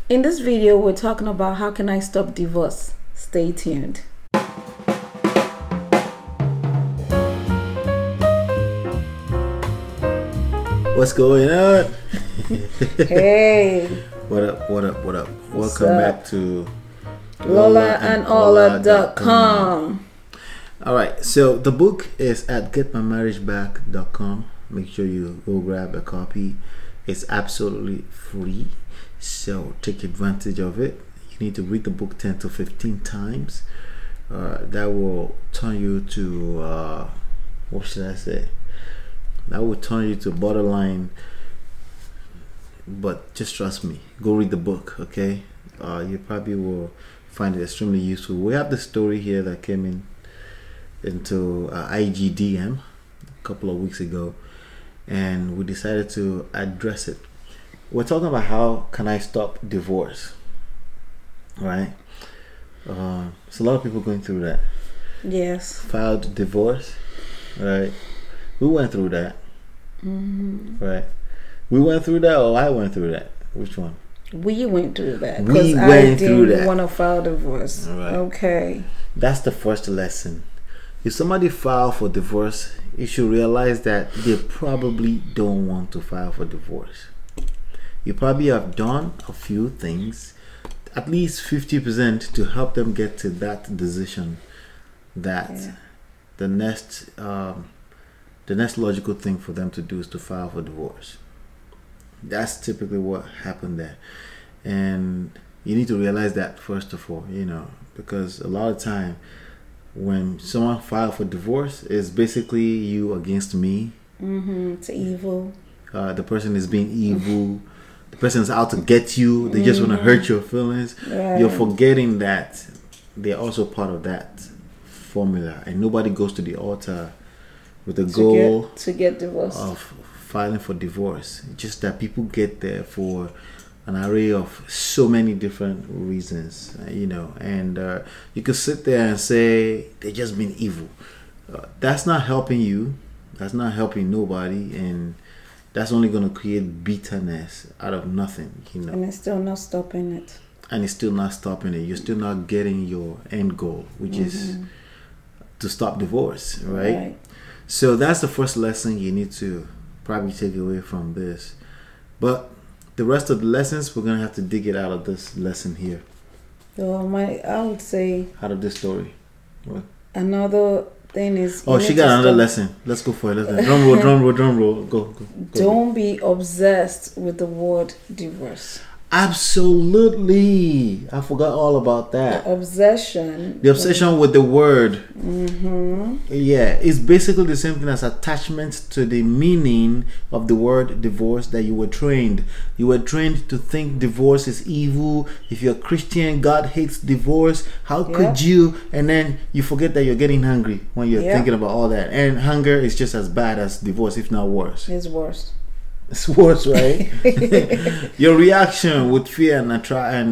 In this video, we're talking about how can I stop divorce. Stay tuned. What's going on? Hey. What up? What's Welcome up? back to LolaandOla.com. Alright, so the book is at getmymarriageback.com. Make sure you go grab a copy. It's absolutely free, so take advantage of it. You need to read the book 10 to 15 times. That will turn you to what should I say? That will turn you to borderline. But just trust me, go read the book, okay? You probably will find it extremely useful. We have the story here that came into IGDM a couple of weeks ago, and we decided to address it. We're talking about how can I stop divorce, right? So a lot of people going through that. Yes. Filed divorce, right? We went through that, right? We went through that, or I went through that? Which one? We went through that. We Because I went through didn't that. want to file divorce. Right. Okay. That's the first lesson. If somebody file for divorce, you should realize that they probably don't want to file for divorce. You probably have done a few things, at least 50%, to help them get to that decision. That the next logical thing for them to do is to file for divorce. That's typically what happened there, and you need to realize that first of all, because a lot of time when someone files for divorce, it's basically you against me. It's evil. The person is being evil. The person is out to get you. They just want to hurt your feelings. Right. You're forgetting that they're also part of that formula, and nobody goes to the altar with the goal to get divorced. of filing for divorce. It's just that people get there for an array of so many different reasons, and you could sit there and say they're just being evil. That's not helping you. That's not helping nobody, and that's only going to create bitterness out of nothing, And it's still not stopping it. And it's still not stopping it. You're still not getting your end goal, which is to stop divorce, right? So that's the first lesson you need to probably take away from this. But the rest of the lessons, we're going to have to dig it out of this lesson here. So I would say Out of this story. What? another thing is... Oh, she got another lesson. Let's go for it. Drum roll. Go. Don't be obsessed with the word divorce. Absolutely. I forgot all about that. The obsession with the word. Yeah, it's basically the same thing as attachment to the meaning of the word divorce that you were trained. You were trained to think divorce is evil. If you're a Christian, God hates divorce. How could you? And then you forget that you're getting hungry when you're thinking about all that. And hunger is just as bad as divorce, if not worse. It's worse. It's worse, right? Your reaction with fear and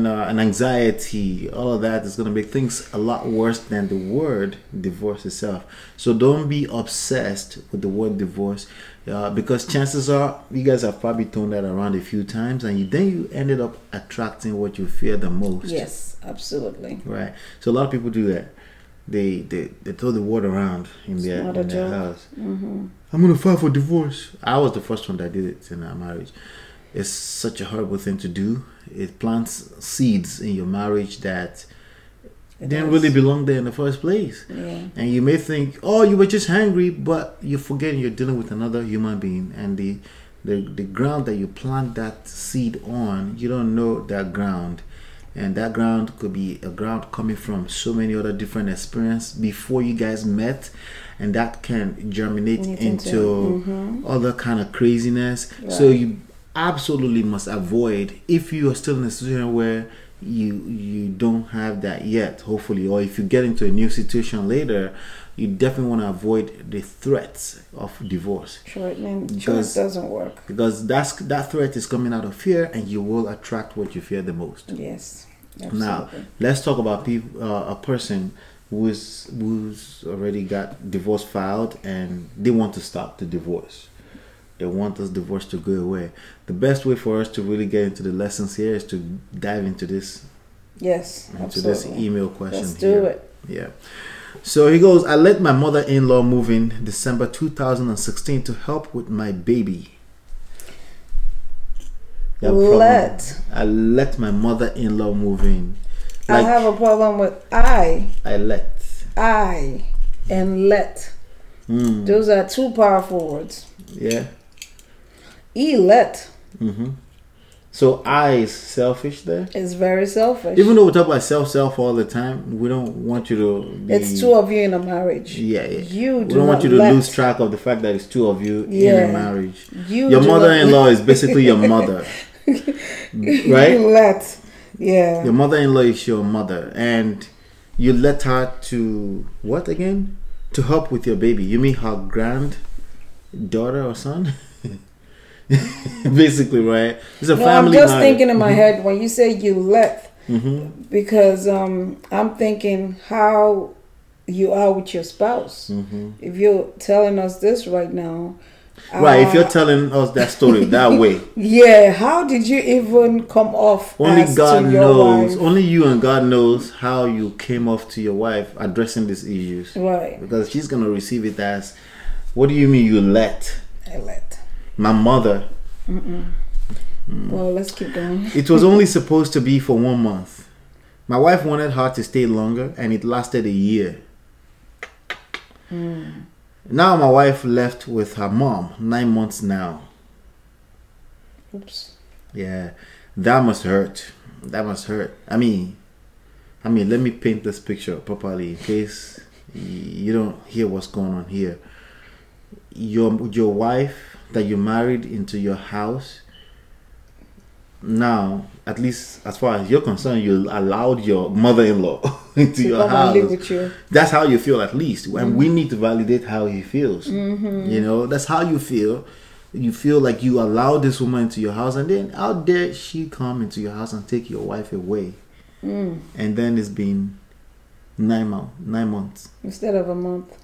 anxiety, all of that is going to make things a lot worse than the word divorce itself. So don't be obsessed with the word divorce, because chances are you guys have probably thrown that around a few times, and then you ended up attracting what you fear the most. Yes, absolutely. Right. So a lot of people do that. They throw the word around in their house. I'm gonna file for divorce. I was the first one that did it in our marriage. It's such a horrible thing to do. It plants seeds in your marriage that didn't really belong there in the first place. And you may think, oh, you were just hungry, but you're forgetting you're dealing with another human being, and the ground that you plant that seed on, you don't know that ground. And that ground could be a ground coming from so many other different experiences before you guys met, and that can germinate into other kind of craziness. So you absolutely must avoid, if you are still in a situation where you don't have that yet, hopefully, or if you get into a new situation later, you definitely want to avoid the threats of divorce. Sure, it doesn't work. Because that threat is coming out of fear, and you will attract what you fear the most. Yes, absolutely. Now, let's talk about a person who's already got divorce filed and they want to stop the divorce. they want this divorce to go away. The best way for us to really get into the lessons here is to dive into this. Yes, into absolutely. this email question. Let's do it. Yeah. So he goes, I let my mother-in-law move in December 2016 to help with my baby. I let my mother-in-law move in. I have a problem with I and let. Those are two powerful words. Yeah. Let. So I is selfish there? It's very selfish. Even though we talk about self all the time, we don't want you to be... It's two of you in a marriage. Yeah. We don't want you to lose track of the fact that it's two of you in a marriage. Your mother-in-law is basically your mother. Right? Yeah. Your mother-in-law is your mother. And you let her to... What again? To help with your baby. You mean her granddaughter or son? Basically, right? It's a family. I'm just thinking in my head when you say you let, because I'm thinking how you are with your spouse. If you're telling us this right now, right? If you're telling us that story that way, yeah. How did you even come off? Only God knows. Wife? Only you and God knows how you came off to your wife addressing these issues, right? Because she's gonna receive it as, what do you mean you let? I let. My mother. Well, let's keep going. It was only supposed to be for 1 month. My wife wanted her to stay longer, and it lasted a year. Now my wife left with her mom. 9 months now. Oops. Yeah, that must hurt. That must hurt. I mean, let me paint this picture properly in case you don't hear what's going on here. Your wife that you married into your house, now, at least as far as you're concerned, you allowed your mother-in-law into your house. Live with you. That's how you feel, at least. And we need to validate how he feels. You know, that's how you feel. You feel like you allowed this woman into your house, and then how dare she come into your house and take your wife away? And then it's been 9 months. Instead of a month.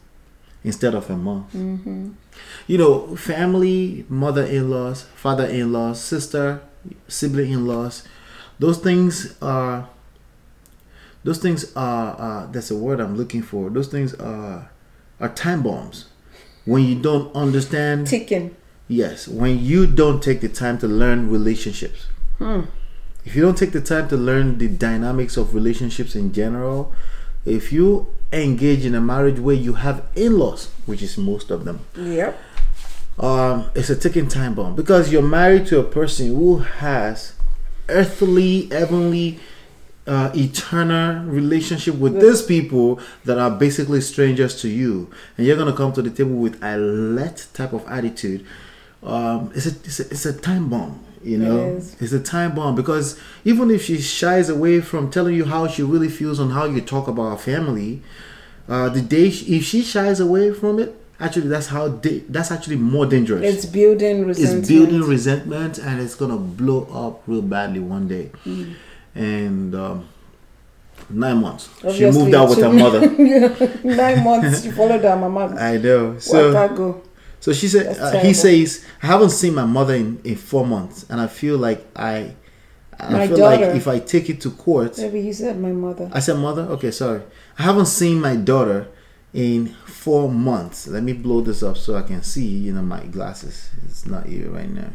You know, family, mother-in-laws, father-in-laws, sister, sibling-in-laws, those things are that's a word I'm looking for. Those things are time bombs. When you don't understand, ticking. Yes, when you don't take the time to learn relationships. If you don't take the time to learn the dynamics of relationships in general, if you engage in a marriage where you have in-laws, which is most of them, yep, it's a ticking time bomb, because you're married to a person who has earthly, heavenly, eternal relationship with these people that are basically strangers to you, and you're gonna come to the table with a let type of attitude. It's a time bomb. You know, it's a time bomb, because even if she shies away from telling you how she really feels on how you talk about her family, if she shies away from it, actually that's actually more dangerous. It's building resentment. And it's gonna blow up real badly one day. And 9 months. Obviously, she moved out with her mother. 9 months. She followed her mama. I know. So she said, he says, I haven't seen my mother in 4 months, and I feel like like if I take it to court. Maybe you said my mother. I said mother? Okay, sorry. I haven't seen my daughter in 4 months. Let me blow this up so I can see, my glasses. It's not here right now.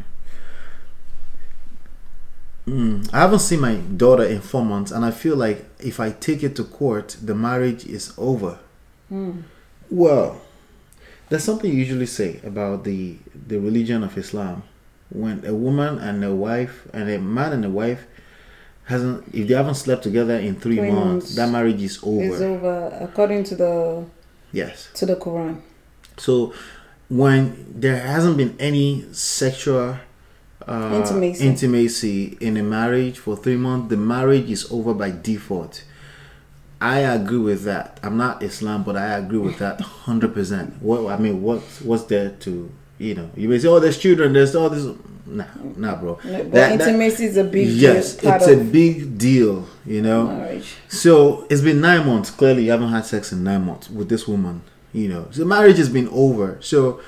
I haven't seen my daughter in 4 months, and I feel like if I take it to court, the marriage is over. Well, there's something you usually say about the religion of Islam. When a woman and a wife, and a man and a wife, if they haven't slept together in 3 months, that marriage is over. It's over, according to the Quran. So when there hasn't been any sexual intimacy in a marriage for 3 months, the marriage is over by default. I agree with that. I'm not Islam, but I agree with that 100%. What's there to, you may say, oh, there's children, there's all this. Nah, bro. But intimacy is a big deal. Yes, it's a big deal, marriage. So it's been 9 months. Clearly, you haven't had sex in 9 months with this woman, So marriage has been over. So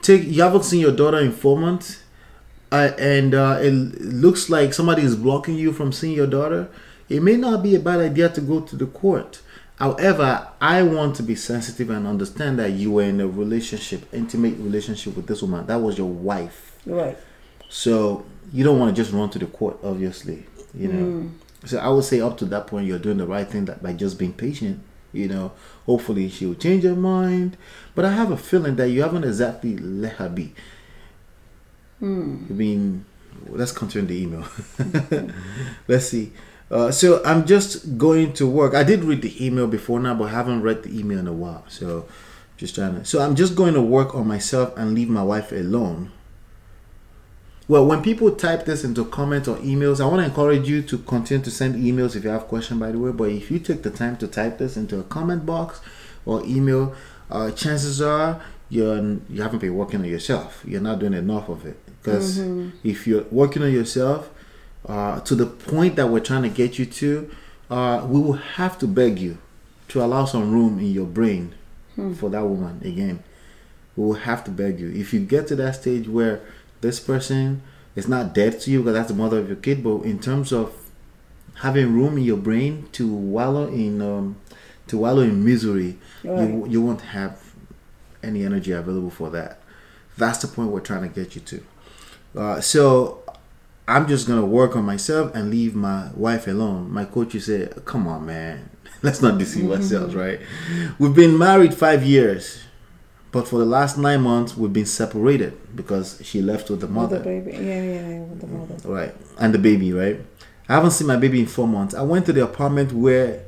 You haven't seen your daughter in 4 months, and it looks like somebody is blocking you from seeing your daughter. It may not be a bad idea to go to the court. However, I want to be sensitive and understand that you were in a relationship, intimate relationship with this woman. That was your wife. Right. So you don't want to just run to the court, obviously. So I would say up to that point, you're doing the right thing by just being patient. Hopefully she'll change her mind. But I have a feeling that you haven't exactly let her be. I mean, let's continue the email. Let's see. So I'm just going to work. I did read the email before now, but I haven't read the email in a while. So I'm just going to work on myself and leave my wife alone. Well, when people type this into comments or emails, I want to encourage you to continue to send emails if you have questions, by the way. But if you take the time to type this into a comment box or email, chances are you haven't been working on yourself. You're not doing enough of it. Because if you're working on yourself, to the point that we're trying to get you to, we will have to beg you to allow some room in your brain for that woman again. We will have to beg you. If you get to that stage where this person is not dead to you because that's the mother of your kid, but in terms of having room in your brain to wallow in misery, right, you won't have any energy available for that. That's the point we're trying to get you to. So I'm just going to work on myself and leave my wife alone. My coach said, come on, man. Let's not deceive ourselves, right? We've been married 5 years, but for the last 9 months, we've been separated because she left with the mother. With the baby. Yeah, with the mother. Right. And the baby, right? I haven't seen my baby in 4 months. I went to the apartment where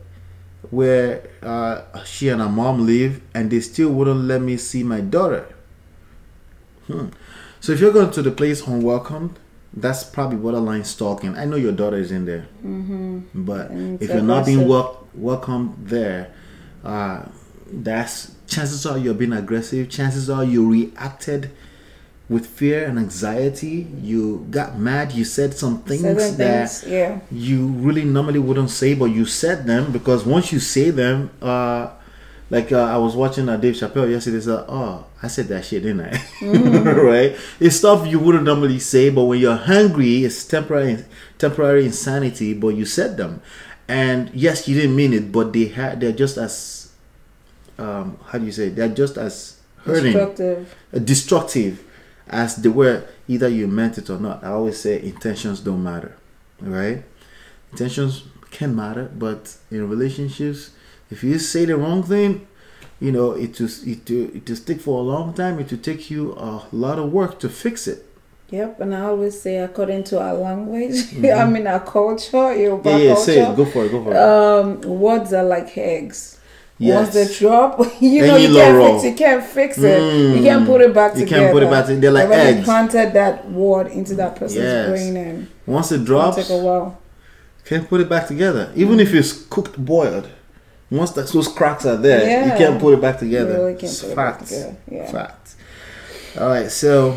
she and her mom live, and they still wouldn't let me see my daughter. So if you're going to the place unwelcomed, that's probably borderline stalking. I know your daughter is in there, but if you're not being welcomed there, that's chances are you're being aggressive. Chances are you reacted with fear and anxiety. You got mad. You said some things that you really normally wouldn't say, but you said them because once you say them, I was watching Dave Chappelle yesterday. I said that shit, didn't I? Right? It's stuff you wouldn't normally say, but when you're hungry, it's temporary insanity. But you said them, and yes, you didn't mean it, but they're just as how do you say? They're just as hurting, destructive as they were. Either you meant it or not. I always say intentions don't matter, right? Intentions can matter, but in relationships, if you say the wrong thing, it will stick for a long time. It will take you a lot of work to fix it. Yep, and I always say according to our language, I mean our culture, Yoruba culture. Say it. Go for it. Words are like eggs. Yes. Once they drop, you can't fix it. You can't put it back together. You can't put it back together. They're like eggs. You planted that word into that person's brain, and once it drops, it'll take a while. Can't put it back together. Even if it's cooked, boiled. Once those cracks are there, you can't put it back together. You really can't put it back together. Yeah. Facts. All right, so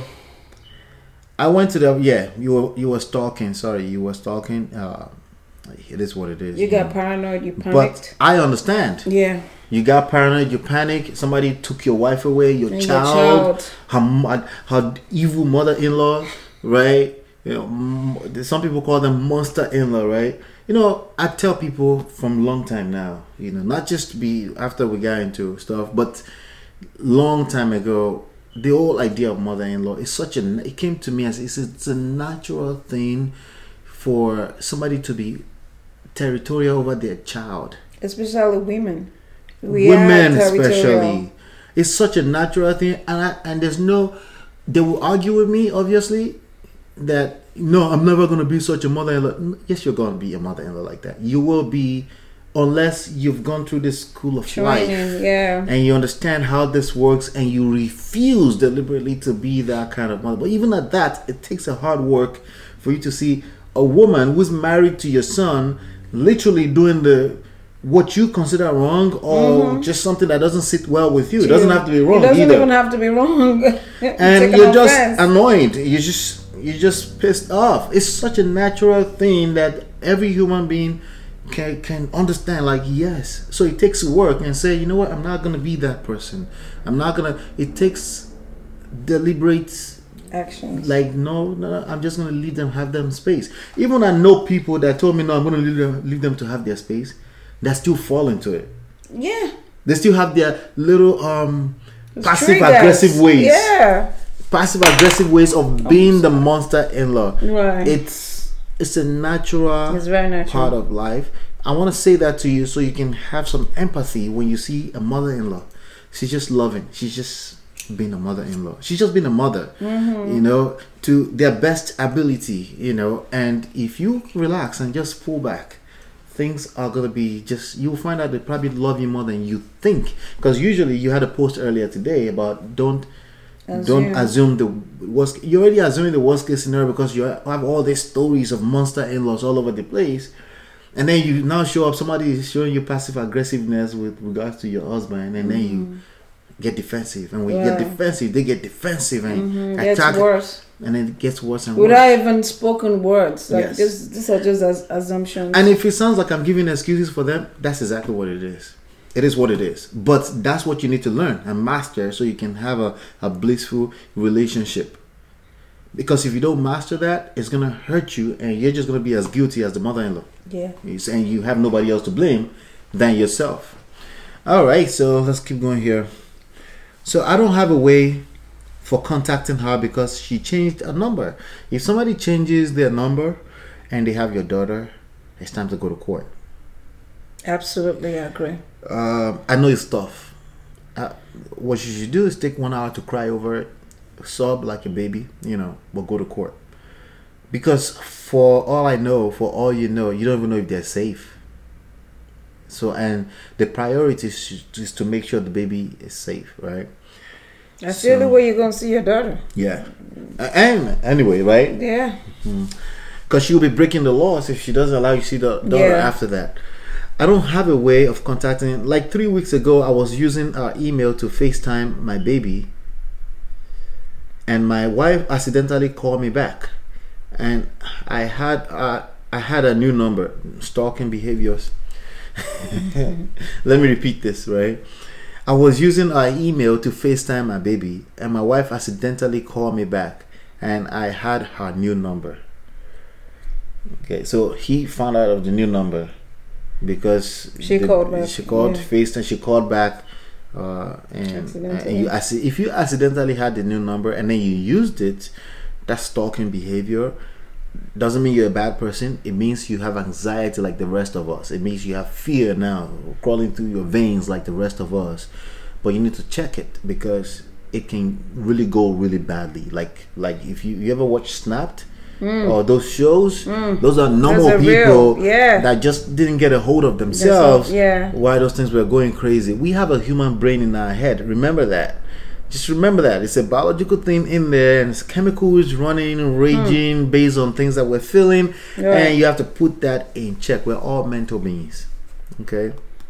I went to you were stalking. Sorry, you were stalking. It is what it is. You got paranoid. You panicked. But I understand. Yeah. You got paranoid. You panic. Somebody took your wife away. Your child. Her evil mother-in-law. Right. Some people call them monster-in-law. Right. I tell people from a long time now, not just to be after we got into stuff, but long time ago, the whole idea of mother-in-law is it came to me as it's a natural thing for somebody to be territorial over their child. Especially women. Women especially. It's such a natural thing. And they will argue with me, obviously, that no, I'm never going to be such a mother-in-law. Yes, you're going to be a mother-in-law like that. You will be, unless you've gone through this school of life, and you understand how this works, and you refuse deliberately to be that kind of mother. But even at that, it takes a hard work for you to see a woman who's married to your son literally doing what you consider wrong, or just something that doesn't sit well with you. It doesn't have to be wrong. It doesn't even have to be wrong. And you're just annoyed. You're just pissed off. It's such a natural thing that every human being can understand. Like, yes. So it takes work and say, you know what? I'm not gonna be that person. I'm not gonna. It takes deliberate actions. Like no, I'm just gonna leave them, have them space. Even I know people that told me no, I'm gonna leave them to have their space. That still fall into it. Yeah. They still have their little passive aggressive ways. Yeah. Passive aggressive ways of being the monster in-law. Right. It's a natural, it's very natural part of life. I want to say that to you so you can have some empathy when you see a mother-in-law. She's just loving. She's just being a mother-in-law. She's just been a mother, to their best ability, and if you relax and just pull back, things are going to be you'll find out they probably love you more than you think. Because usually you had a post earlier today about don't assume the worst. You're already assuming the worst case scenario because you have all these stories of monster in-laws all over the place. And then you now show up, somebody is showing you passive aggressiveness with regards to your husband, and then you get defensive, and when you get defensive, they get defensive and attack. Gets worse, and then it gets worse and without worse. even spoken words. Like yes. These are just assumptions. And if it sounds like I'm giving excuses for them, that's exactly what it is. It is what it is. But that's what you need to learn and master so you can have a blissful relationship. Because if you don't master that, it's gonna hurt you, and you're just gonna be as guilty as the mother-in-law. Yeah. And you have nobody else to blame than yourself. All right, so let's keep going here. So I don't have a way for contacting her because she changed a number. If somebody changes their number and they have your daughter, it's time to go to court. Absolutely, I agree. I know it's tough. What you should do is take 1 hour to cry over it, sob like a baby, but go to court. Because for all I know, for all you know, you don't even know if they're safe. So, and the priority is to make sure the baby is safe, right? That's the only way you're going to see your daughter. Yeah. And anyway, right? Yeah. Because she'll be breaking the laws if she doesn't allow you to see the daughter after that. I don't have a way of contacting. Like 3 weeks ago, I was using our email to FaceTime my baby. And my wife accidentally called me back. And I had a new number, stalking behaviors. Let me repeat this, right? I was using our email to FaceTime my baby, and my wife accidentally called me back, and I had her new number. Okay, so he found out of the new number because she called back. She called FaceTime. She called back, and if you accidentally had the new number and then you used it, that's stalking behavior. Doesn't mean you're a bad person. It means you have anxiety like the rest of us. It means you have fear now crawling through your veins like the rest of us. But you need to check it because it can really go really badly. Like if you ever watch Snapped or those shows, those are normal people that just didn't get a hold of themselves. Why those things were going crazy. We have a human brain in our head. Remember that. Just remember that it's a biological thing in there, and it's chemicals running, raging based on things that we're feeling, and you have to put that in check. We're all mental beings. Okay.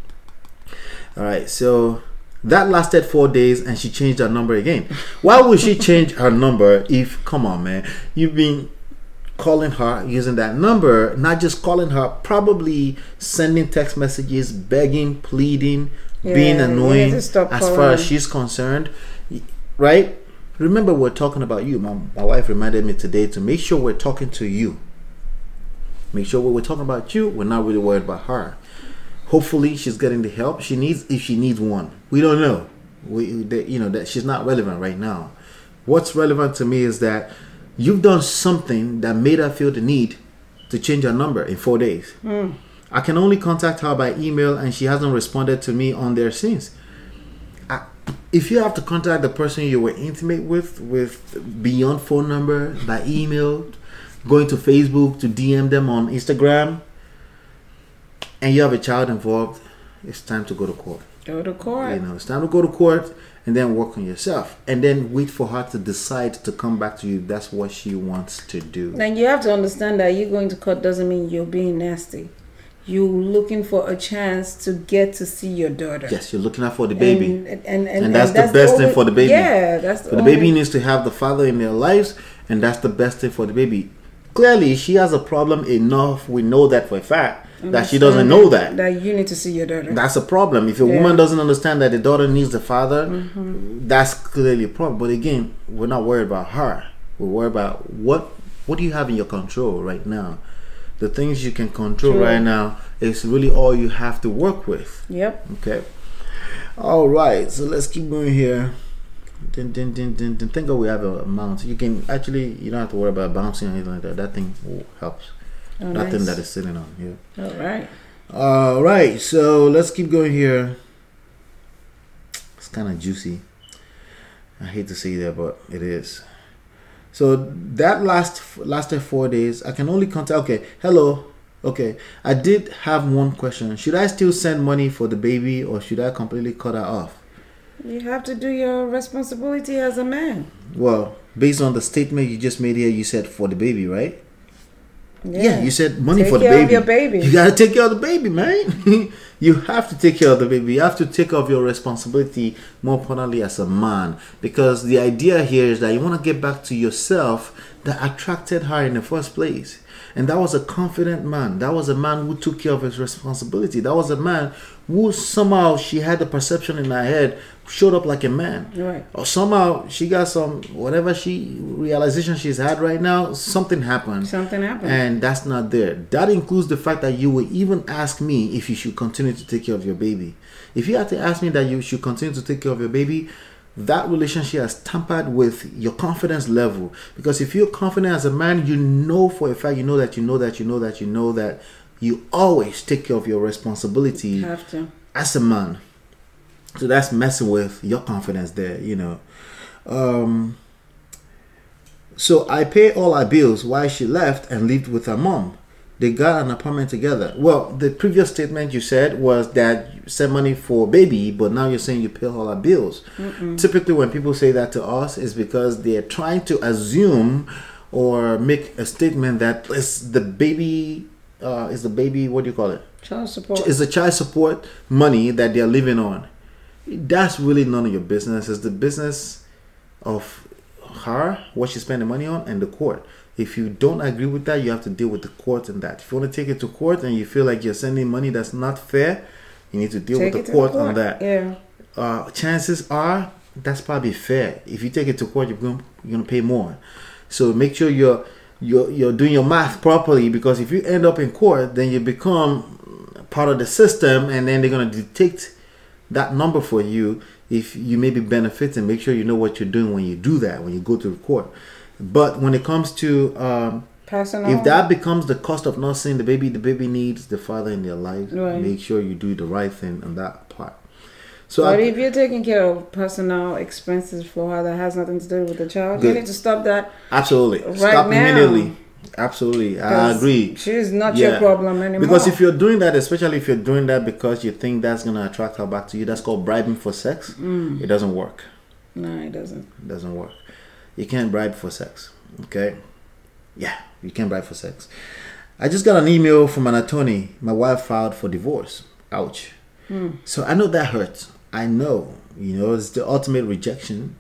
All right. So that lasted 4 days, and she changed her number again. Why would she change her number? If come on, man, you've been calling her using that number, not just calling her, probably sending text messages, begging, pleading, being annoying as far as she's concerned. Right? Remember, we're talking about you. My wife reminded me today to make sure we're talking to you. Make sure when we're talking about you, we're not really worried about her. Hopefully, she's getting the help she needs if she needs one. We don't know. That she's not relevant right now. What's relevant to me is that you've done something that made her feel the need to change her number in 4 days. I can only contact her by email, and she hasn't responded to me on there since. If you have to contact the person you were intimate with beyond phone number, by email, going to Facebook to DM them on Instagram, and you have a child involved, it's time to go to court. Go to court. It's time to go to court and then work on yourself. And then wait for her to decide to come back to you. That's what she wants to do. And you have to understand that you going to court doesn't mean you're being nasty. You're looking for a chance to get to see your daughter. Yes, you're looking out for the baby. And that's the best thing for the baby. Yeah, that's the baby needs to have the father in their lives, and that's the best thing for the baby. Clearly, she has a problem enough. We know that for a fact. that she doesn't know that. That you need to see your daughter. That's a problem. If a woman doesn't understand that the daughter needs the father, that's clearly a problem. But again, we're not worried about her. We're worried about what do you have in your control right now. The things you can control right now is really all you have to work with. Yep. Okay. All right. So let's keep going here. Thank God we have a mount. You can actually, you don't have to worry about bouncing or anything like that. That thing helps. That thing that is sitting on. Yeah. All right. All right. So let's keep going here. It's kind of juicy. I hate to say that, but it is. So that lasted 4 days. I can only contact. Okay. Hello. Okay. I did have one question. Should I still send money for the baby, or should I completely cut her off? You have to do your responsibility as a man. Well, based on the statement you just made here, you said for the baby, right? Yeah, you said money for the baby. Take care of your baby. You gotta take care of the baby, man. You have to take care of the baby. You have to take off your responsibility, more importantly, as a man. Because the idea here is that you want to get back to yourself that attracted her in the first place. And that was a confident man. That was a man who took care of his responsibility. That was a man who somehow she had the perception in her head, showed up like a man. Right. Or somehow she got some, whatever realization she's had right now, something happened. Something happened. And that's not there. That includes the fact that you will even ask me if you should continue to take care of your baby. If you had to ask me that you should continue to take care of your baby, that relationship has tampered with your confidence level. Because if you're confident as a man, you know for a fact, you know that you always take care of your responsibility as a man. So that's messing with your confidence there, you know. So I pay all our bills while she left and lived with her mom. They got an apartment together. Well, the previous statement you said was that you send money for baby, but now you're saying you pay all our bills. Typically, when people say that to us, it's because they're trying to assume or make a statement that is the baby, what do you call it? Child support. Is the child support money that they're living on. That's really none of your business. It's the business of her, what she's spending money on, and the court. If you don't agree with that, you have to deal with the court and that. If you want to take it to court and you feel like you're sending money that's not fair, you need to deal with the court on that. Yeah. Chances are that's probably fair. If you take it to court, you're going to pay more. So make sure you're doing your math properly, because if you end up in court, then you become part of the system, and then they're going to detect that number for you. If you may be benefiting, make sure you know what you're doing when you do that, when you go to the court. But when it comes to if that becomes the cost of not seeing the baby needs the father in their life. Right. Make sure you do the right thing on that part. So, but if you're taking care of personal expenses for her that has nothing to do with the child, you need to stop that. Absolutely, stop now. Immediately. Absolutely, I agree. She's not your problem anymore. Because if you're doing that, especially if you're doing that because you think that's gonna attract her back to you, that's called bribing for sex. It doesn't work. No, it doesn't. It doesn't work. You can't bribe for sex. Okay? Yeah, you can't bribe for sex. I just got an email from an attorney. My wife filed for divorce. Ouch. So I know that hurts. I know. It's the ultimate rejection,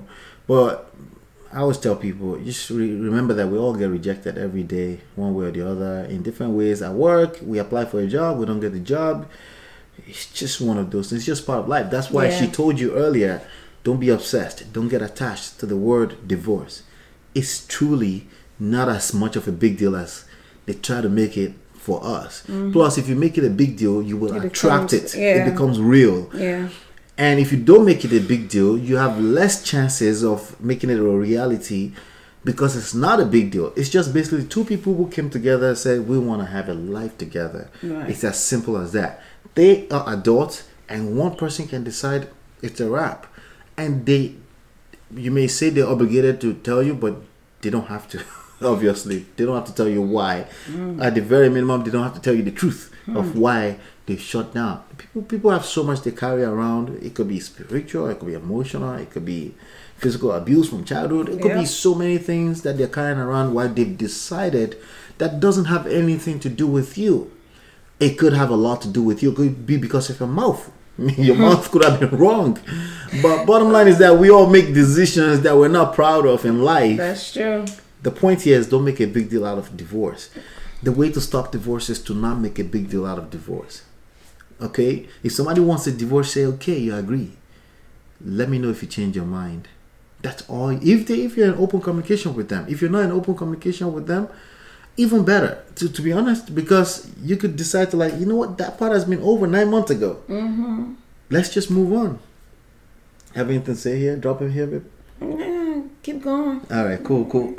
But I always tell people, just remember that we all get rejected every day, one way or the other, in different ways. At work, we apply for a job, we don't get the job. It's just one of those things. It's just part of life. That's why she told you earlier, don't be obsessed. Don't get attached to the word divorce. It's truly not as much of a big deal as they try to make it for us. Plus, if you make it a big deal, you will attract it. It becomes real. Yeah. And if you don't make it a big deal, you have less chances of making it a reality, because it's not a big deal. It's just basically two people who came together and said, we want to have a life together. Right. It's as simple as that. They are adults, and one person can decide it's a wrap. And you may say they're obligated to tell you, but they don't have to. Obviously, they don't have to tell you why. At the very minimum, they don't have to tell you the truth of why they shut down. People have so much they carry around. It could be spiritual, it could be emotional, it could be physical abuse from childhood. It could be so many things that they're carrying around while they've decided that doesn't have anything to do with you. It could have a lot to do with you. It could be because of your mouth. Your mouth could have been wrong. But bottom line is that we all make decisions that we're not proud of in life. That's true. The point here is, don't make a big deal out of divorce. The way to stop divorce is to not make a big deal out of divorce. Okay? If somebody wants a divorce, say, okay, you agree. Let me know if you change your mind. That's all. If you're in open communication with them. If you're not in open communication with them, even better, to be honest, because you could decide to, like, you know what, that part has been over 9 months ago. Mm-hmm. Let's just move on. Have anything to say here? Drop it here, babe. Yeah, keep going. All right, cool.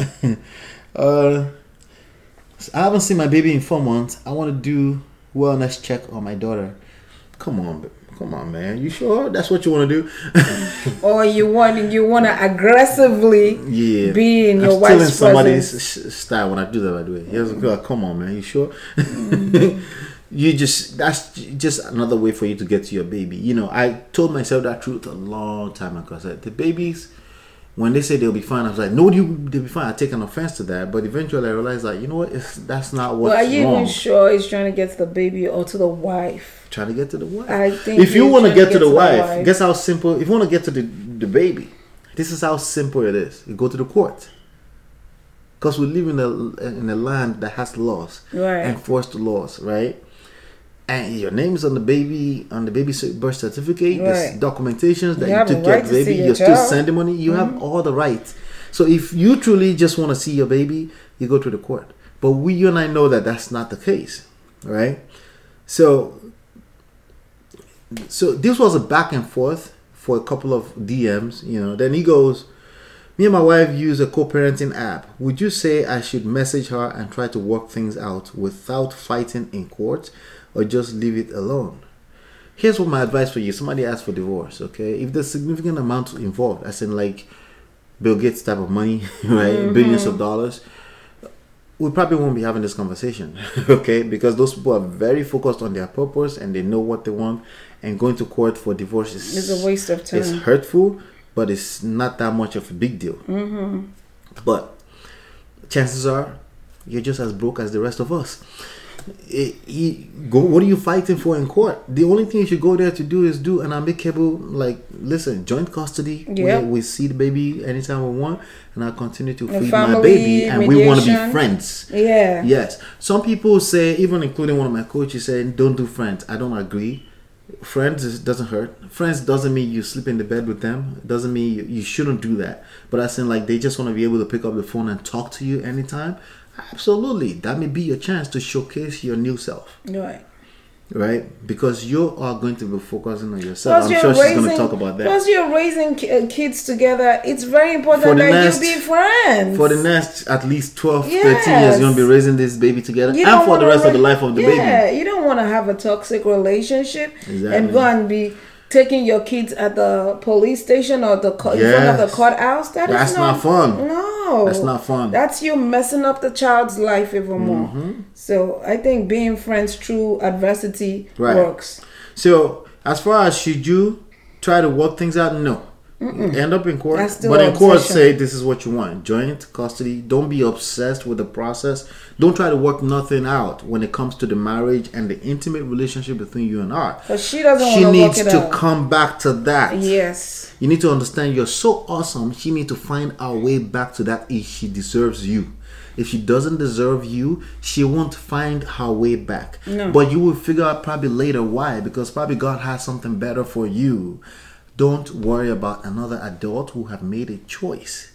I haven't seen my baby in 4 months. I want to do wellness check on my daughter. Come on, man. You sure that's what you want to do? Or you want to aggressively be in your wife's presence? Somebody's style when I do that. By the way, here's a girl. Come on, man. You sure? Mm-hmm. That's just another way for you to get to your baby. You know, I told myself that truth a long time ago. I said the babies, when they say they'll be fine, I was like, no, they'll be fine. I take an offense to that, but eventually I realized, like, you know what? That's not what's wrong. Are you even sure he's trying to get to the baby or to the wife? Trying to get to the wife. I think if you want to get to the wife, guess how simple. If you want to get to the baby, this is how simple it is. You go to the court, because we live in a land that has laws, right? Enforced laws, right? And your name is on the baby's birth certificate. Right. There's documentations that you took care of the baby. You're still sending money. You have all the rights. So if you truly just want to see your baby, you go to the court. But you and I know that that's not the case, right? So this was a back and forth for a couple of DMs, you know. Then he goes, me and my wife use a co-parenting app. Would you say I should message her and try to work things out without fighting in court, or just leave it alone? Here's what my advice for you. Somebody asked for divorce, okay? If there's significant amounts involved, as in like Bill Gates type of money, right? Mm-hmm. Billions of dollars, we probably won't be having this conversation, okay? Because those people are very focused on their purpose and they know what they want. And going to court for divorce is a waste of time. It's hurtful, but it's not that much of a big deal. Mm-hmm. But chances are you're just as broke as the rest of us. What are you fighting for in court? The only thing you should go there to do is do an amicable, like, listen, joint custody. Yep. We see the baby anytime we want, and I'll continue to feed my baby, and mediation. We want to be friends. Yeah. Yes. Some people say, even including one of my coaches, saying don't do friends. I don't agree. Friends doesn't hurt. Friends doesn't mean you sleep in the bed with them. It doesn't mean you shouldn't do that. But I saying, like, they just want to be able to pick up the phone and talk to you anytime. Absolutely, that may be your chance to showcase your new self. Right? Because you are going to be focusing on yourself. I'm sure she's going to talk about that. Plus, you're raising kids together. It's very important that you be friends. For the next at least 12, 13 years, you're going to be raising this baby together. And for the rest of the life of the baby. Yeah, you don't want to have a toxic relationship and go and be taking your kids at the police station or in front of the courthouse. That's not fun. No. That's not fun. That's you messing up the child's life even more. Mm-hmm. So I think being friends through adversity works. So as far as should you try to work things out, no. End up in court. But in court, say this is what you want. Joint custody. Don't be obsessed with the process. Don't try to work nothing out when it comes to the marriage and the intimate relationship between you and her. But she doesn't want to work it out. She needs to come back to that. Yes. You need to understand you're so awesome. She needs to find her way back to that if she deserves you. If she doesn't deserve you, she won't find her way back. No. But you will figure out probably later why. Because probably God has something better for you. Don't worry about another adult who have made a choice.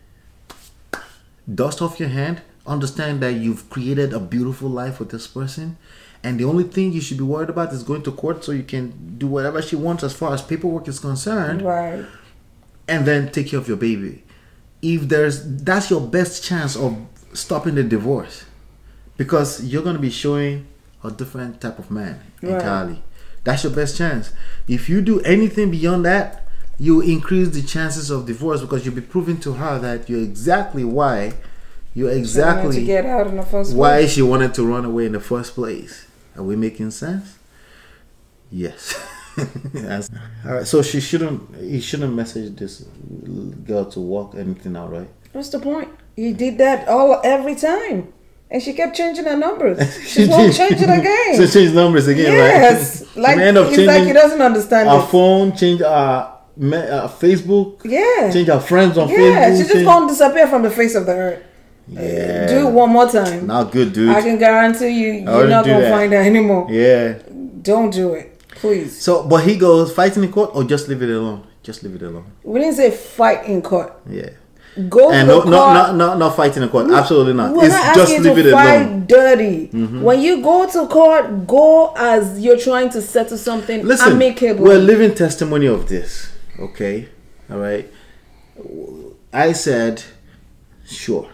Dust off your hand. Understand that you've created a beautiful life with this person. And the only thing you should be worried about is going to court so you can do whatever she wants as far as paperwork is concerned. Right. And then take care of your baby. That's your best chance of stopping the divorce. Because you're going to be showing a different type of man entirely. That's your best chance. If you do anything beyond that, you increase the chances of divorce because you'll be proving to her that you're exactly why to get out in the first place. Why she wanted to run away in the first place. Are we making sense? Yes. All right. So he shouldn't message this girl to walk anything out, right? What's the point? He did that every time. And she kept changing her numbers. She won't change it again. So change numbers again, yes. Right? Like, it's like he doesn't understand our phone, change our Facebook. Yeah. Change our friends on Facebook. Yeah, she's just going to disappear from the face of the earth. Yeah. Do it one more time. Not good, dude. I can guarantee you're not gonna find her anymore. Yeah. Don't do it, please. So, but he goes, fight in court or just leave it alone. Just leave it alone. We didn't say fight in court. Yeah. Go and to the court. Not fighting in court. Absolutely not. We're it's not just asking leave it to fight alone. Dirty. When you go to court, go as you're trying to settle something amicable. We're living testimony of this. Okay, all right. I said, sure.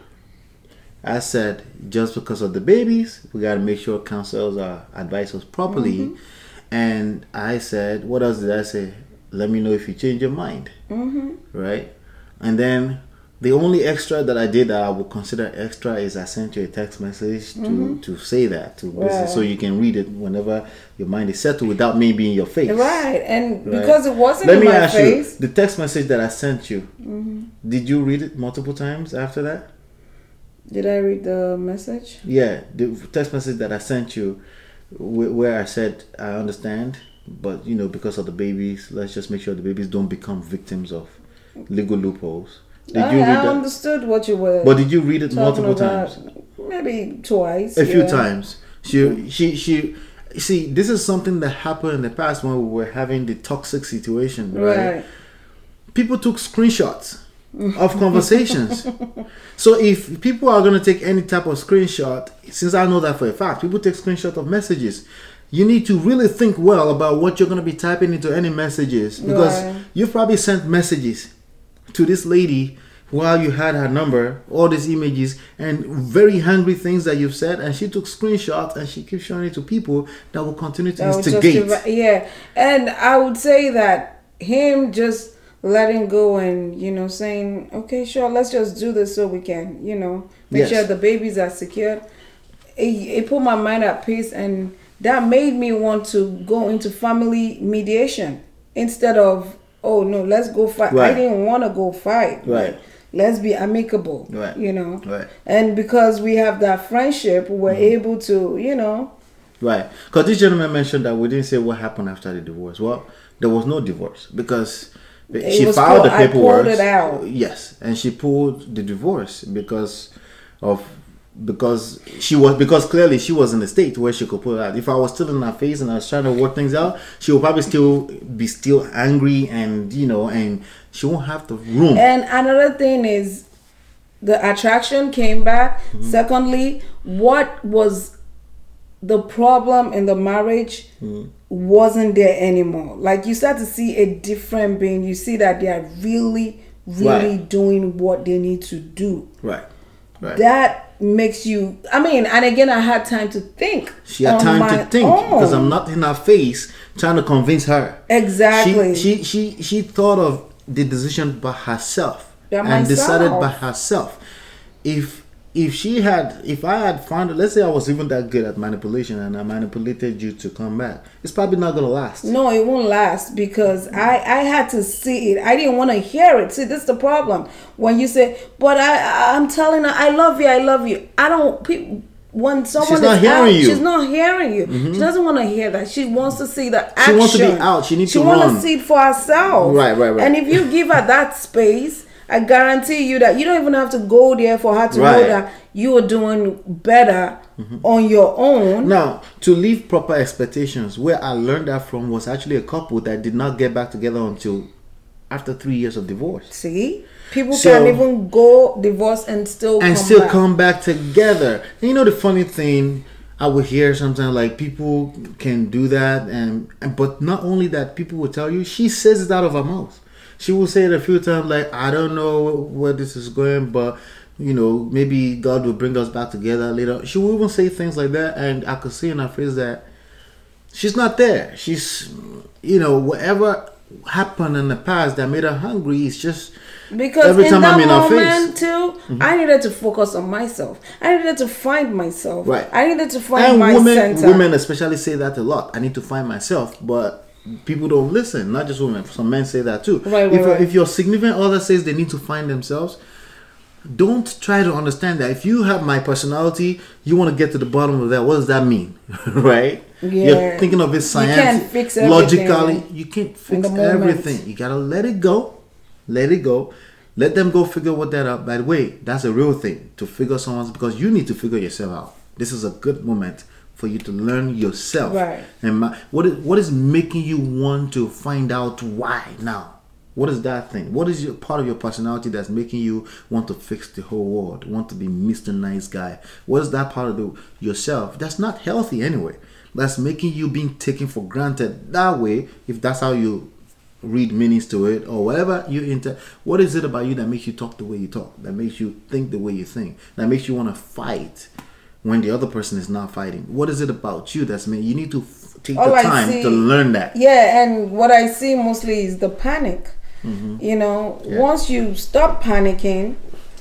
I said, just because of the babies, we got to make sure counsels advise us properly. And I said, what else did I say? Let me know if you change your mind. Right? And then the only extra that I did that I would consider extra is I sent you a text message to say that so you can read it whenever your mind is settled without me being in your face. Right. And because it wasn't in my face. Let me ask you, the text message that I sent you, did you read it multiple times after that? Did I read the message? Yeah, the text message that I sent you where I said, I understand, but because of the babies, let's just make sure the babies don't become victims of legal loopholes. Did you read that? I understood what you were. But did you read it multiple times? Maybe twice. A few times. She see, this is something that happened in the past when we were having the toxic situation, right? People took screenshots of conversations. So if people are going to take any type of screenshot, since I know that for a fact, people take screenshot of messages. You need to really think well about what you're going to be typing into any messages, because you've probably sent messages to this lady while you had her number, all these images and very hungry things that you've said, and she took screenshots and she keeps showing it to people that will continue to instigate. And I would say that him just letting go and saying, okay, sure, let's just do this so we can make sure the babies are secured, it put my mind at peace, and that made me want to go into family mediation instead of, oh no, let's go fight. I didn't want to go fight. Let's be amicable. And because we have that friendship, we're able to Right. Because this gentleman mentioned that we didn't say what happened after the divorce. Well, there was no divorce because she filed the paperwork. I pulled it out. Yes, and she pulled the divorce because clearly she was in a state where she could pull it out. If I was still in her face and I was trying to work things out, she would probably still be angry and and she won't have the room. And another thing is the attraction came back. Secondly, what was the problem in the marriage wasn't there anymore. Like, you start to see a different being. You see that they are really doing what they need to do. Right. That makes you, and again, I had time to think. She had time to think because I'm not in her face trying to convince her. Exactly. She thought of the decision by herself and decided by herself. If I had found it, let's say I was even that good at manipulation and I manipulated you to come back, it's probably not going to last. No, it won't last because I had to see it. I didn't want to hear it. See, this is the problem. When you say, but I'm telling her, I love you. When someone she's not hearing you. She's not hearing you. She doesn't want to hear that. She wants to see the action. She wants to be out. She needs to run. She wants to see it for herself. Right. And if you give her that space, I guarantee you that you don't even have to go there for her to know that you are doing better on your own. Now, to leave proper expectations, where I learned that from was actually a couple that did not get back together until after 3 years of divorce. See? People can even go divorce and still come back together. And the funny thing, I would hear sometimes like people can do that, but not only that, people will tell you, she says it out of her mouth. She will say it a few times, like, I don't know where this is going, but, maybe God will bring us back together later. She will even say things like that, and I could see in her face that she's not there. She's, whatever happened in the past that made her hungry, it's just because every time I'm in her face. Too, I needed to focus on myself. I needed to find myself. Right. I needed to find my center. Women especially say that a lot. I need to find myself, but people don't listen. Not just women. Some men say that too. If your significant other says they need to find themselves, don't try to understand that. If you have my personality, you want to get to the bottom of that. What does that mean? Right? Yeah. You're thinking of it science. You can't fix everything. Logically, you can't fix everything. You gotta let it go. Let Let them go figure what that out. By the way, that's a real thing, to figure someone's, because you need to figure yourself out. This is a good moment for you to learn yourself. Right. And what is making you want to find out why now? What is that thing? What is your part of your personality that's making you want to fix the whole world, want to be Mr. Nice Guy? What is that part of yourself that's not healthy anyway? That's making you being taken for granted that way, if that's how you read meanings to it or whatever what is it about you that makes you talk the way you talk, that makes you think the way you think, that makes you want to fight when the other person is not fighting? What is it about you that's made you need to take the time to learn that? Yeah, and what I see mostly is the panic. You know, once you stop panicking,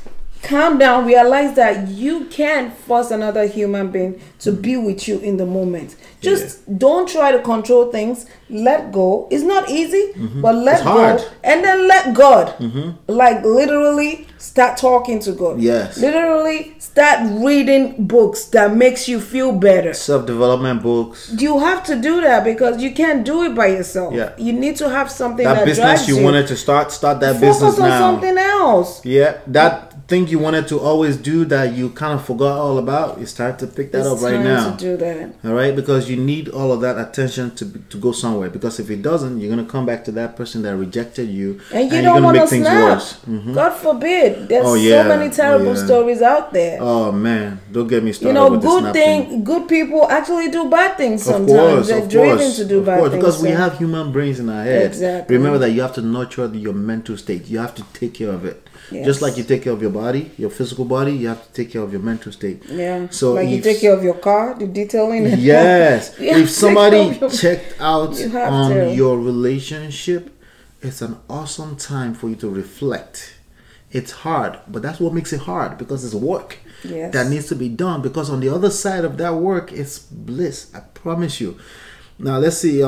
calm down, realize that you can't force another human being to be with you in the moment. Just don't try to control things. Let go. It's not easy, but let go. And then let God. Like literally start talking to God. Yes. Literally start reading books that makes you feel better. Self-development books. You have to do that because you can't do it by yourself. Yeah. You need to have something that business drives you. wanted to start that Focus business on now. something else. Yeah, that thing you wanted to always do that you kind of forgot all about, it's time to pick that up right now. To do that. All right, because you need all of that attention to go somewhere. Because if it doesn't, you're gonna come back to that person that rejected you, and you're gonna want make to things snap. worse. God forbid. There's so many terrible stories out there. Oh man, don't get me started. You know, good people actually do bad things sometimes. They're driven to do bad things. Because we have human brains in our heads. Exactly. Remember that you have to nurture your mental state. You have to take care of it. Yes. Just like you take care of your body, your physical body, you have to take care of your mental state. Yeah. So like you take care of your car, the detailing. Yes. If somebody checked out on your relationship, it's an awesome time for you to reflect. It's hard, but that's what makes it hard, because it's work that needs to be done. Because on the other side of that work, it's bliss. I promise you. Now let's see.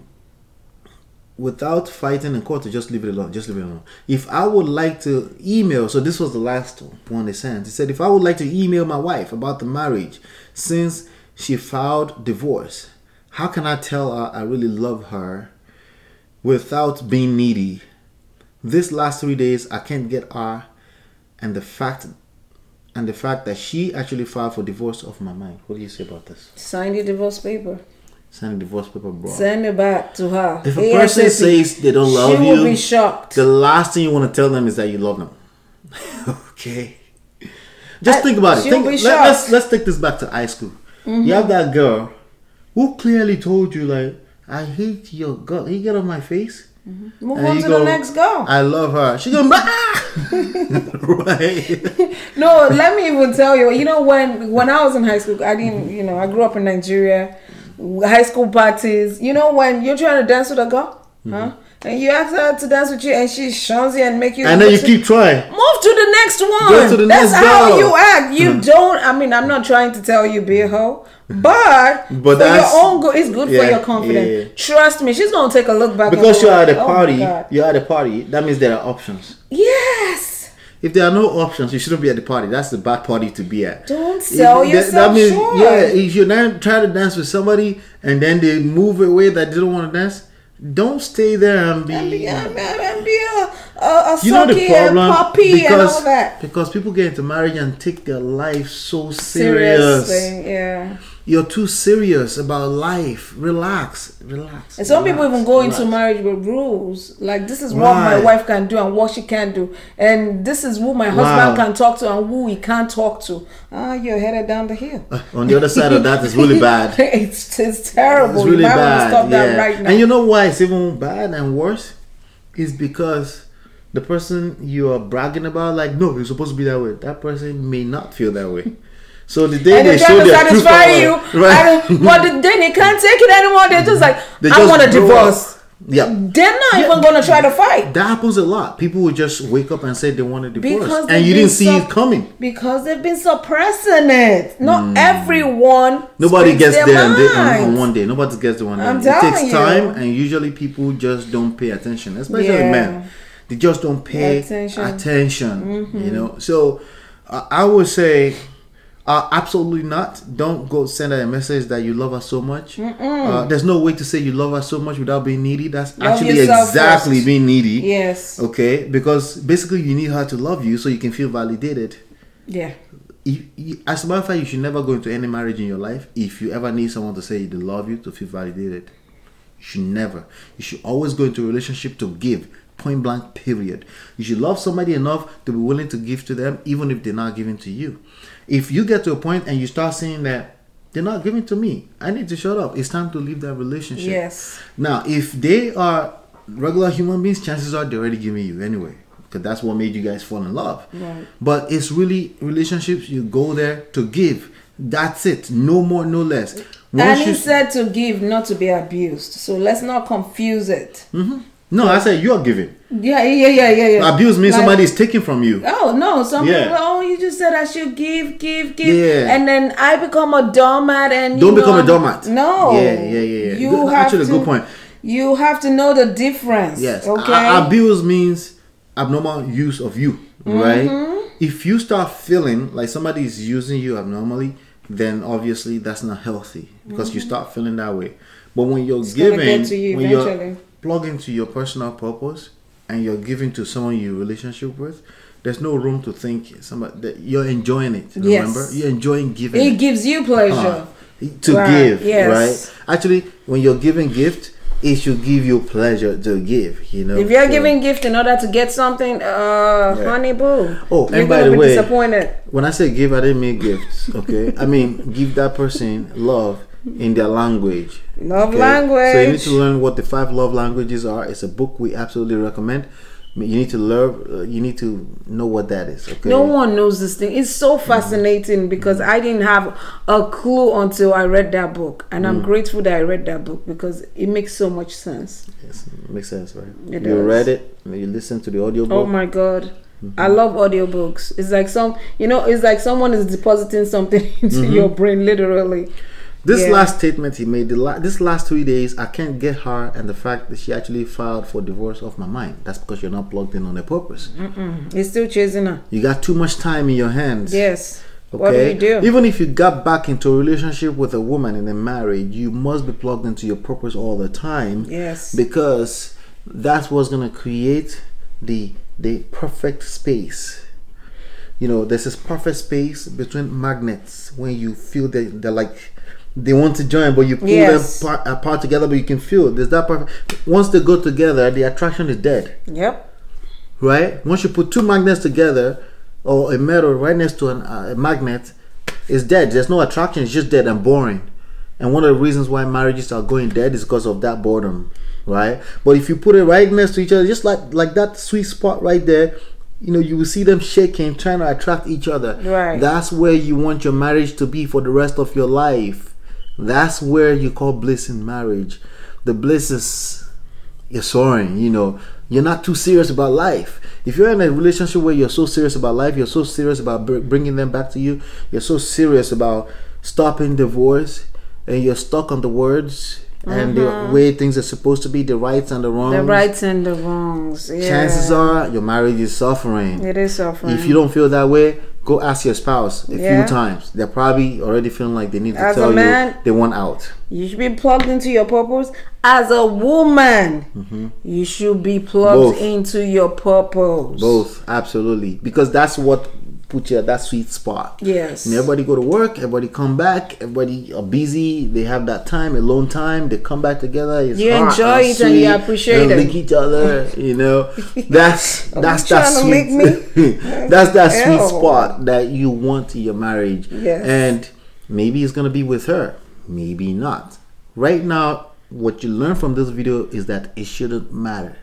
Without fighting in court, to just leave it alone. Just leave it alone. If I would like to email, so this was the last one they sent. He said, if I would like to email my wife about the marriage since she filed divorce, how can I tell her I really love her without being needy? This last 3 days, I can't get her, and the fact that she actually filed for divorce off my mind. What do you say about this? Sign the divorce paper. Send a divorce paper, bro. Send it back to her. If a person says they don't love you, she will be shocked. The last thing you want to tell them is that you love them. Okay. Just think about it. Let's take this back to high school. You have that girl who clearly told you, like, I hate your girl. You get on my face. Move on to the next girl. I love her. She goes, right. No, let me even tell you. You know, when I was in high school, I didn't. You know, I grew up in Nigeria. High school parties. You know, when you're trying to dance with a girl, and you ask her to dance with you, and she shuns you and make you. And then you keep trying. Move to the next one. Go to the That's next how girl. you act. You don't. I mean, I'm not trying to tell you be a hoe. But for your own good, it's good for your confidence. Yeah. Trust me, she's gonna take a look back. Because you're at a party, that means there are options. Yes. If there are no options, you shouldn't be at the party. That's the bad party to be at. Don't sell yourself short. Yeah, if you're not trying to dance with somebody and then they move away that they don't want to dance, don't stay there and be a sucky and puppy and all that. Because people get into marriage and take their life so seriously. Yeah. You're too serious about life. Relax. And some people even go into marriage with rules. Like, this is what my wife can do and what she can't do. And this is who my husband can talk to and who he can't talk to. You're headed down the hill. On the other side of that is really bad. It's terrible. It's really you might bad. want to stop that right now. And you know why it's even bad and worse? Is because the person you are bragging about, like, no, you're supposed to be that way. That person may not feel that way. So the day they show their true power, right? But the day they can't take it anymore, they're just like, I want a divorce. Yeah, they're not even gonna try to fight. That happens a lot. People will just wake up and say they want a divorce, and you didn't see it coming because they've been suppressing it. Not everyone. Nobody gets there on one day. Nobody gets there one day. It takes time, and usually people just don't pay attention, especially men. They just don't pay attention. You know, so I would say, Absolutely not. Don't go send her a message that you love her so much. There's no way to say you love her so much without being needy. That's actually exactly first. Being needy. Yes. Okay, because basically you need her to love you so you can feel validated. Yeah. As a matter of fact, you should never go into any marriage in your life if you ever need someone to say they love you to feel validated. You should never. You should always go into a relationship to give. Point blank, period. You should love somebody enough to be willing to give to them even if they're not giving to you. If you get to a point and you start saying that they're not giving to me, I need to shut up. It's time to leave that relationship. Yes. Now, if they are regular human beings, chances are they're already giving you anyway. Because that's what made you guys fall in love. Right. But it's really relationships, you go there to give. That's it. No more, no less. And he said to give, not to be abused. So let's not confuse it. Mm-hmm. No, I said you're giving. Yeah. Abuse means somebody is taking from you. Oh, no. Some people, you just said I should give. Yeah. And then I become a doormat and Don't become a doormat. No. Yeah. Actually, a good point. You have to know the difference. Yes. Okay. Abuse means abnormal use of you, right? Mm-hmm. If you start feeling like somebody is using you abnormally, then obviously that's not healthy because you start feeling that way. But when you're giving, when you're plugged into your personal purpose and you're giving to someone you relationship with, there's no room to think that you're enjoying it. Remember, you're enjoying giving. It gives you pleasure to give, right? Actually, when you're giving gift, it should give you pleasure to give, you know. If you're giving gift in order to get something, honey boo. Oh, and by the way, disappointed. When I say give, I didn't mean gifts, okay? I mean give that person love in their language. Love language. So you need to learn what the 5 love languages are. It's a book we absolutely recommend. You need to learn. You need to know what that is. Okay. No one knows this thing. It's so fascinating because I didn't have a clue until I read that book, and I'm grateful that I read that book because it makes so much sense. Yes, it makes sense, right? It you does. Read it. You listen to the audiobook. Oh my God. I love audiobooks. It's like it's like someone is depositing something into your brain, literally. This last statement he made, this last 3 days, I can't get her and the fact that she actually filed for divorce off my mind. That's because you're not plugged in on a purpose. He's still chasing her. You got too much time in your hands. Yes. Okay? What do you do? Even if you got back into a relationship with a woman in a marriage, you must be plugged into your purpose all the time. Yes. Because that's what's going to create the perfect space. You know, there's this perfect space between magnets when you feel that they're like they want to join, but you pull them apart together, but you can feel there's that perfect. Once they go together, the attraction is dead. Yep. Right? Once you put 2 magnets together, or a metal right next to a magnet, it's dead. There's no attraction. It's just dead and boring. And one of the reasons why marriages are going dead is because of that boredom, right? But if you put it right next to each other, just like that sweet spot right there, you know, you will see them shaking, trying to attract each other. Right. That's where you want your marriage to be for the rest of your life. That's where you call bliss in marriage. The bliss is you're soaring, you know. You're not too serious about life. If you're in a relationship where you're so serious about life, you're so serious about bringing them back to you, you're so serious about stopping divorce, and you're stuck on the words and the way things are supposed to be, the rights and the wrongs. The rights and the wrongs. Yeah. Chances are your marriage is suffering. It is suffering. If you don't feel that way, go ask your spouse a few times. They're probably already feeling like they need to tell you they want out. You should be plugged into your purpose. As a woman, you should be plugged into your purpose. Both, absolutely. Because that's what put you at that sweet spot. Yes. And everybody go to work, everybody come back, everybody are busy, they have that time, alone time, they come back together. It's you hot enjoy it and you appreciate it. Lick each other, you know. That's that sweet. That's that sweet spot that you want in your marriage. Yes. And maybe it's gonna be with her, maybe not. Right now, what you learn from this video is that it shouldn't matter.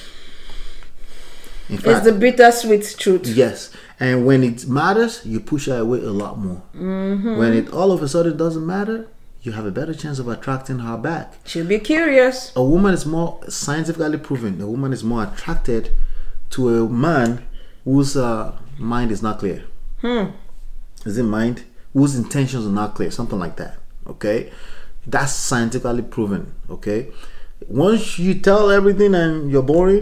In fact, it's the bittersweet truth. Yes. And when it matters, you push her away a lot more. When it all of a sudden doesn't matter, you have a better chance of attracting her back. She'll be curious. A woman is more scientifically proven. A woman is more attracted to a man whose mind is not clear. Is it mind? Whose intentions are not clear. Something like that. Okay? That's scientifically proven. Okay? Once you tell everything and you're boring,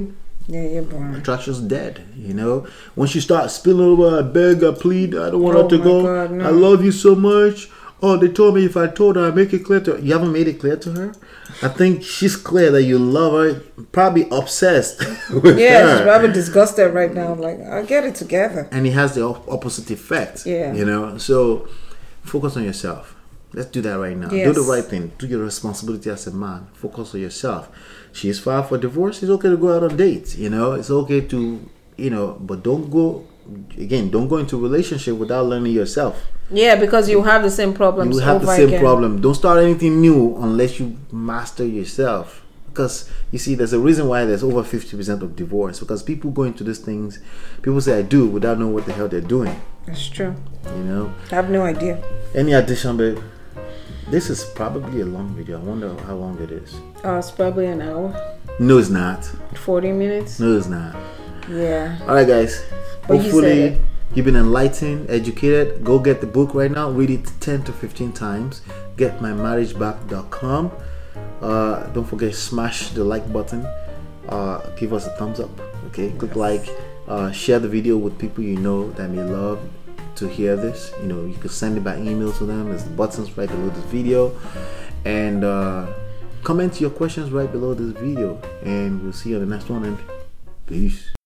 Yeah, you're born. Attraction's dead, you know. Once you start spilling over, I beg, I plead, I don't want her to go. God, no. I love you so much. Oh, they told me if I told her, I make it clear to her. You haven't made it clear to her? I think she's clear that you love her, probably obsessed with her. She's probably disgusted right now. Like, I'll get it together. And it has the opposite effect. Yeah. You know, so focus on yourself. Let's do that right now. Yes. Do the right thing. Do your responsibility as a man. Focus on yourself. She's filed for divorce. It's okay to go out on dates. You know, it's okay to, you know, but don't go into a relationship without learning yourself. Yeah, because you have the same problems. You have the same problem. Don't start anything new unless you master yourself. Because you see, there's a reason why there's over 50% of divorce. Because people go into these things, people say I do without knowing what the hell they're doing. That's true. You know, I have no idea. Any addition, babe? This is probably a long video. I wonder how long it is. It's probably an hour. No, it's not. 40 minutes? No, it's not. Yeah. All right, guys. But hopefully you've been enlightened, educated. Go get the book right now. Read it 10 to 15 times. GetMyMarriageBack.com. Don't forget, smash the like button. Give us a thumbs up. Okay, click like. Share the video with people you know that may love to hear this. You know, you could send it by email to them. There's the buttons right below this video, and comment your questions right below this video, and we'll see you on the next one. And peace.